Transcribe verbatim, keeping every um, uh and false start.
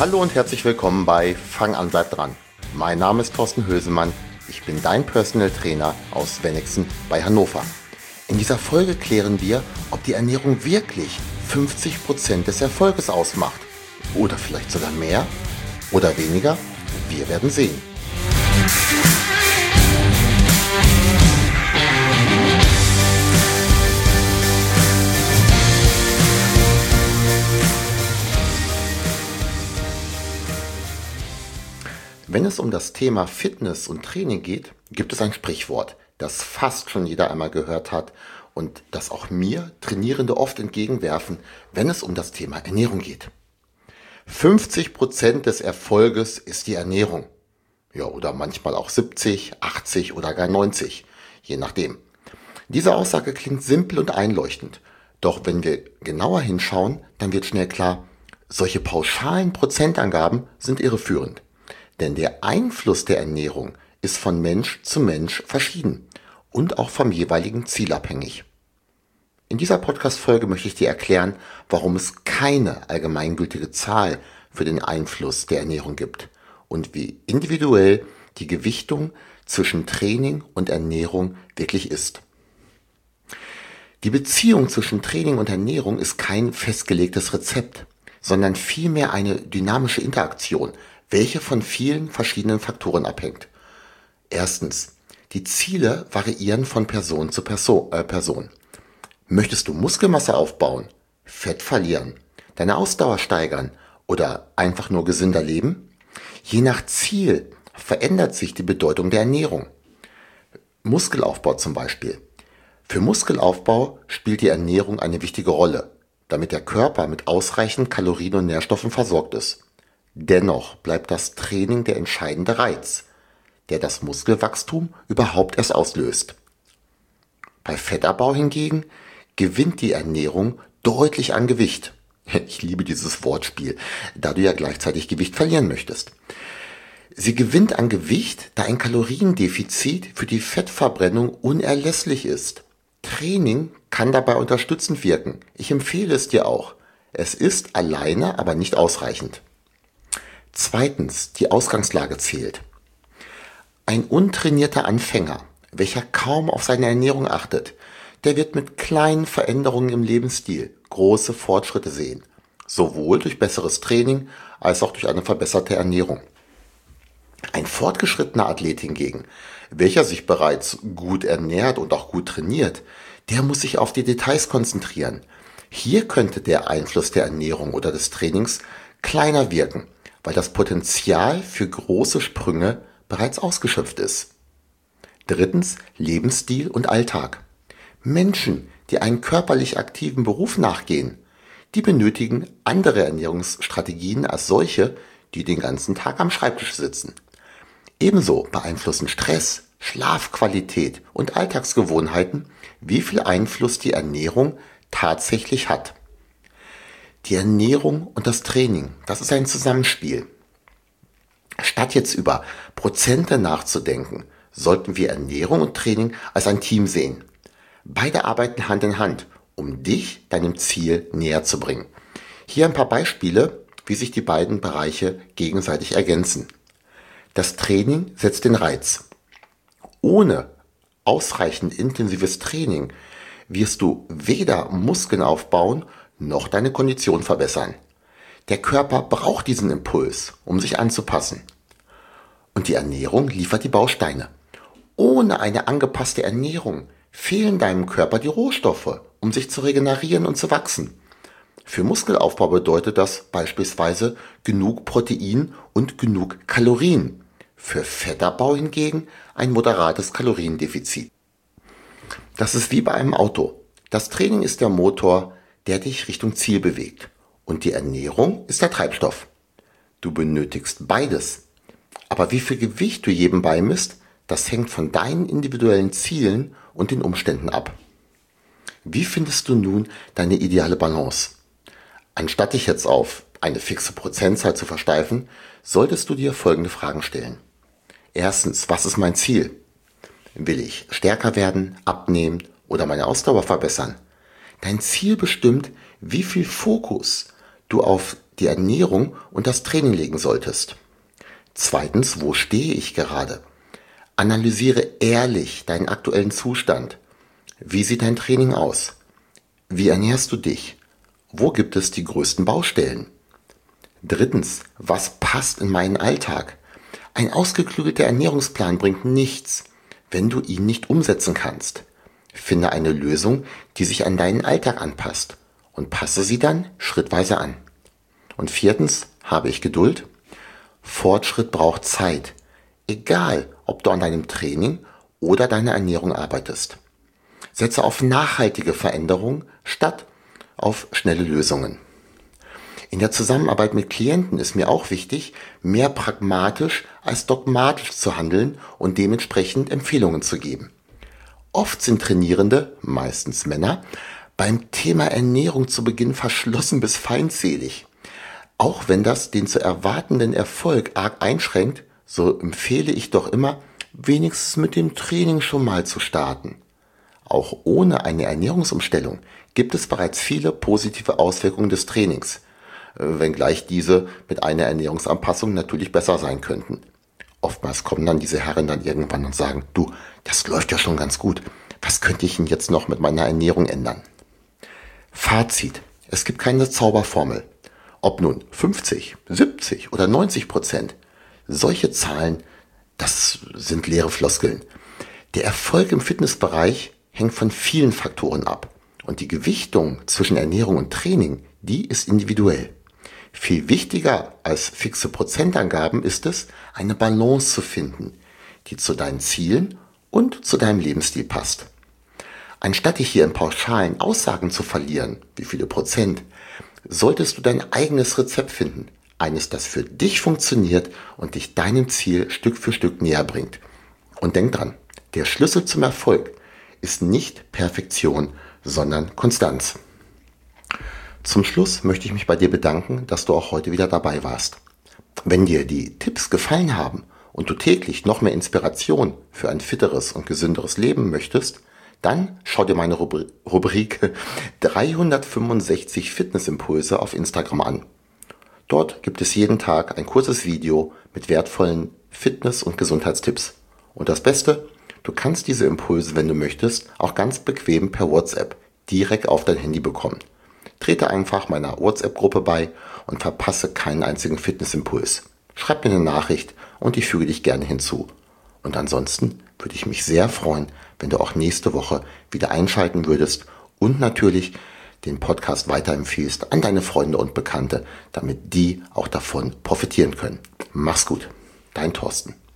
Hallo und herzlich willkommen bei Fang an, bleib dran. Mein Name ist Thorsten Hösemann, ich bin dein Personal Trainer aus Wennigsen bei Hannover. In dieser Folge klären wir, ob die Ernährung wirklich fünfzig Prozent des Erfolges ausmacht. Oder vielleicht sogar mehr oder weniger. Wir werden sehen. Wenn es um das Thema Fitness und Training geht, gibt es ein Sprichwort, das fast schon jeder einmal gehört hat und das auch mir Trainierende oft entgegenwerfen, wenn es um das Thema Ernährung geht. fünfzig Prozent des Erfolges ist die Ernährung. Ja, oder manchmal auch siebzig, achtzig oder gar neunzig, je nachdem. Diese Aussage klingt simpel und einleuchtend. Doch wenn wir genauer hinschauen, dann wird schnell klar, solche pauschalen Prozentangaben sind irreführend. Denn der Einfluss der Ernährung ist von Mensch zu Mensch verschieden und auch vom jeweiligen Ziel abhängig. In dieser Podcast-Folge möchte ich dir erklären, warum es keine allgemeingültige Zahl für den Einfluss der Ernährung gibt und wie individuell die Gewichtung zwischen Training und Ernährung wirklich ist. Die Beziehung zwischen Training und Ernährung ist kein festgelegtes Rezept, sondern vielmehr eine dynamische Interaktion, welche von vielen verschiedenen Faktoren abhängt. Erstens, die Ziele variieren von Person zu Person. Äh, Person. Möchtest du Muskelmasse aufbauen, Fett verlieren, deine Ausdauer steigern oder einfach nur gesünder leben? Je nach Ziel verändert sich die Bedeutung der Ernährung. Muskelaufbau zum Beispiel. Für Muskelaufbau spielt die Ernährung eine wichtige Rolle, damit der Körper mit ausreichend Kalorien und Nährstoffen versorgt ist. Dennoch bleibt das Training der entscheidende Reiz, der das Muskelwachstum überhaupt erst auslöst. Bei Fettabbau hingegen gewinnt die Ernährung deutlich an Gewicht. Ich liebe dieses Wortspiel, da du ja gleichzeitig Gewicht verlieren möchtest. Sie gewinnt an Gewicht, da ein Kaloriendefizit für die Fettverbrennung unerlässlich ist. Training kann dabei unterstützend wirken. Ich empfehle es dir auch. Es ist alleine aber nicht ausreichend. Zweitens, die Ausgangslage zählt. Ein untrainierter Anfänger, welcher kaum auf seine Ernährung achtet, der wird mit kleinen Veränderungen im Lebensstil große Fortschritte sehen, sowohl durch besseres Training als auch durch eine verbesserte Ernährung. Ein fortgeschrittener Athlet hingegen, welcher sich bereits gut ernährt und auch gut trainiert, der muss sich auf die Details konzentrieren. Hier könnte der Einfluss der Ernährung oder des Trainings kleiner wirken, weil das Potenzial für große Sprünge bereits ausgeschöpft ist. Drittens, Lebensstil und Alltag. Menschen, die einen körperlich aktiven Beruf nachgehen, die benötigen andere Ernährungsstrategien als solche, die den ganzen Tag am Schreibtisch sitzen. Ebenso beeinflussen Stress, Schlafqualität und Alltagsgewohnheiten, wie viel Einfluss die Ernährung tatsächlich hat. Die Ernährung und das Training, das ist ein Zusammenspiel. Statt jetzt über Prozente nachzudenken, sollten wir Ernährung und Training als ein Team sehen. Beide arbeiten Hand in Hand, um dich deinem Ziel näher zu bringen. Hier ein paar Beispiele, wie sich die beiden Bereiche gegenseitig ergänzen. Das Training setzt den Reiz. Ohne ausreichend intensives Training wirst du weder Muskeln aufbauen, noch deine Kondition verbessern. Der Körper braucht diesen Impuls, um sich anzupassen. Und die Ernährung liefert die Bausteine. Ohne eine angepasste Ernährung fehlen deinem Körper die Rohstoffe, um sich zu regenerieren und zu wachsen. Für Muskelaufbau bedeutet das beispielsweise genug Protein und genug Kalorien. Für Fettabbau hingegen ein moderates Kaloriendefizit. Das ist wie bei einem Auto. Das Training ist der Motor, der dich Richtung Ziel bewegt. Und die Ernährung ist der Treibstoff. Du benötigst beides. Aber wie viel Gewicht du jedem beimisst, das hängt von deinen individuellen Zielen und den Umständen ab. Wie findest du nun deine ideale Balance? Anstatt dich jetzt auf eine fixe Prozentzahl zu versteifen, solltest du dir folgende Fragen stellen. Erstens, was ist mein Ziel? Will ich stärker werden, abnehmen oder meine Ausdauer verbessern? Dein Ziel bestimmt, wie viel Fokus du auf die Ernährung und das Training legen solltest. Zweitens, wo stehe ich gerade? Analysiere ehrlich deinen aktuellen Zustand. Wie sieht dein Training aus? Wie ernährst du dich? Wo gibt es die größten Baustellen? Drittens, was passt in meinen Alltag? Ein ausgeklügelter Ernährungsplan bringt nichts, wenn du ihn nicht umsetzen kannst. Finde eine Lösung, die sich an deinen Alltag anpasst und passe sie dann schrittweise an. Und viertens, habe ich Geduld? Fortschritt braucht Zeit, egal ob du an deinem Training oder deiner Ernährung arbeitest. Setze auf nachhaltige Veränderung statt auf schnelle Lösungen. In der Zusammenarbeit mit Klienten ist mir auch wichtig, mehr pragmatisch als dogmatisch zu handeln und dementsprechend Empfehlungen zu geben. Oft sind Trainierende, meistens Männer, beim Thema Ernährung zu Beginn verschlossen bis feindselig. Auch wenn das den zu erwartenden Erfolg arg einschränkt, so empfehle ich doch immer, wenigstens mit dem Training schon mal zu starten. Auch ohne eine Ernährungsumstellung gibt es bereits viele positive Auswirkungen des Trainings, wenngleich diese mit einer Ernährungsanpassung natürlich besser sein könnten. Oftmals kommen dann diese Herren dann irgendwann und sagen, du, das läuft ja schon ganz gut. Was könnte ich denn jetzt noch mit meiner Ernährung ändern? Fazit. Es gibt keine Zauberformel. Ob nun fünfzig, siebzig oder neunzig Prozent. Solche Zahlen, das sind leere Floskeln. Der Erfolg im Fitnessbereich hängt von vielen Faktoren ab. Und die Gewichtung zwischen Ernährung und Training, die ist individuell. Viel wichtiger als fixe Prozentangaben ist es, eine Balance zu finden, die zu deinen Zielen und zu deinem Lebensstil passt. Anstatt dich hier in pauschalen Aussagen zu verlieren, wie viele Prozent, solltest du dein eigenes Rezept finden, eines, das für dich funktioniert und dich deinem Ziel Stück für Stück näher bringt. Und denk dran, der Schlüssel zum Erfolg ist nicht Perfektion, sondern Konstanz. Zum Schluss möchte ich mich bei dir bedanken, dass du auch heute wieder dabei warst. Wenn dir die Tipps gefallen haben und du täglich noch mehr Inspiration für ein fitteres und gesünderes Leben möchtest, dann schau dir meine Rubri- Rubrik dreihundertfünfundsechzig Fitnessimpulse auf Instagram an. Dort gibt es jeden Tag ein kurzes Video mit wertvollen Fitness- und Gesundheitstipps. Und das Beste, du kannst diese Impulse, wenn du möchtest, auch ganz bequem per WhatsApp direkt auf dein Handy bekommen. Trete einfach meiner WhatsApp-Gruppe bei und verpasse keinen einzigen Fitnessimpuls. Schreib mir eine Nachricht und ich füge dich gerne hinzu. Und ansonsten würde ich mich sehr freuen, wenn du auch nächste Woche wieder einschalten würdest und natürlich den Podcast weiterempfiehlst an deine Freunde und Bekannte, damit die auch davon profitieren können. Mach's gut, dein Thorsten.